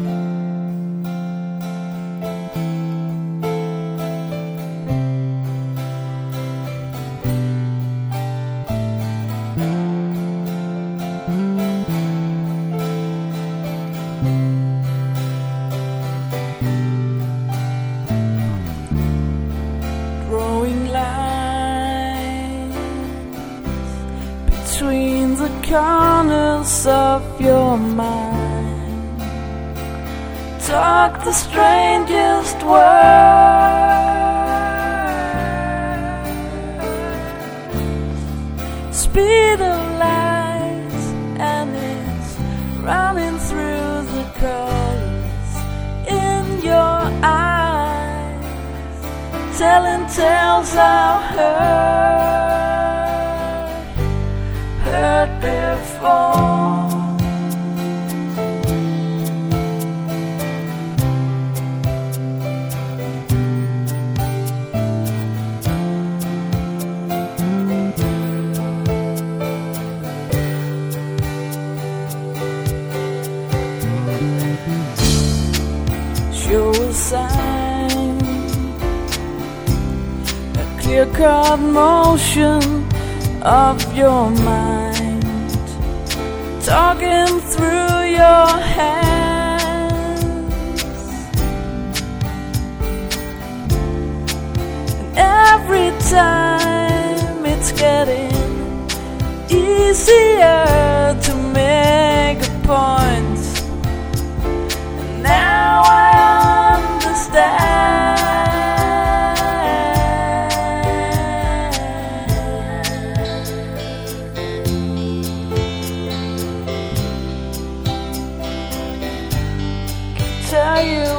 Drawing lines between the corners of your mind. Talk the strangest words. Speed of light, and it's running through the colors in your eyes, telling tales I've heard before. Show a sign, a clear-cut motion of your mind, talking through your hands. And every time it's getting easier to make a point. And now I understand. Tell you